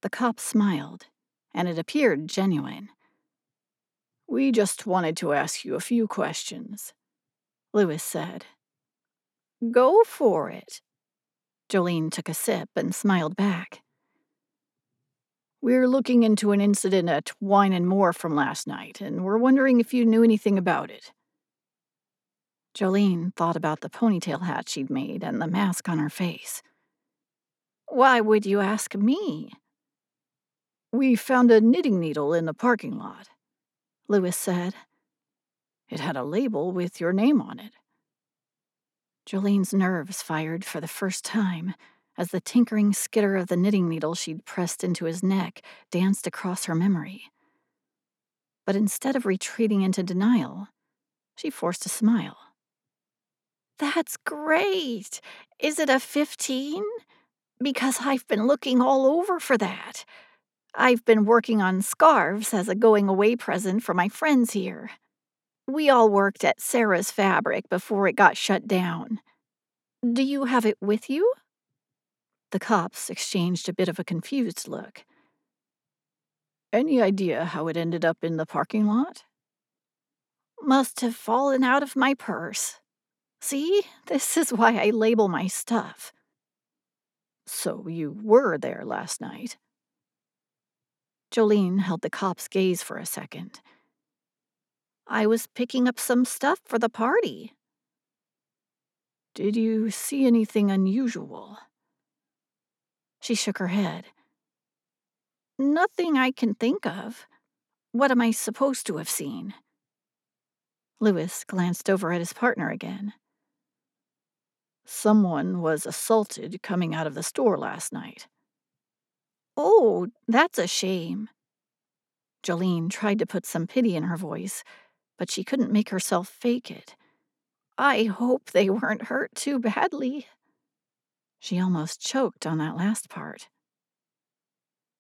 The cop smiled, and it appeared genuine. "We just wanted to ask you a few questions," Lewis said. "Go for it." Jolene took a sip and smiled back. "We're looking into an incident at Wine and More from last night, and we're wondering if you knew anything about it." Jolene thought about the ponytail hat she'd made and the mask on her face. "Why would you ask me?" "We found a knitting needle in the parking lot," Lewis said. "It had a label with your name on it." Jolene's nerves fired for the first time as the tinkering skitter of the knitting needle she'd pressed into his neck danced across her memory. But instead of retreating into denial, she forced a smile. "That's great! Is it a 15? Because I've been looking all over for that. I've been working on scarves as a going-away present for my friends here. We all worked at Sarah's Fabric before it got shut down. Do you have it with you?" The cops exchanged a bit of a confused look. "Any idea how it ended up in the parking lot?" "Must have fallen out of my purse. See, this is why I label my stuff." "So you were there last night?" Jolene held the cop's gaze for a second. "I was picking up some stuff for the party." "Did you see anything unusual?" She shook her head. "Nothing I can think of. What am I supposed to have seen?" Lewis glanced over at his partner again. "Someone was assaulted coming out of the store last night." "Oh, that's a shame." Jolene tried to put some pity in her voice, but she couldn't make herself fake it. "I hope they weren't hurt too badly." She almost choked on that last part.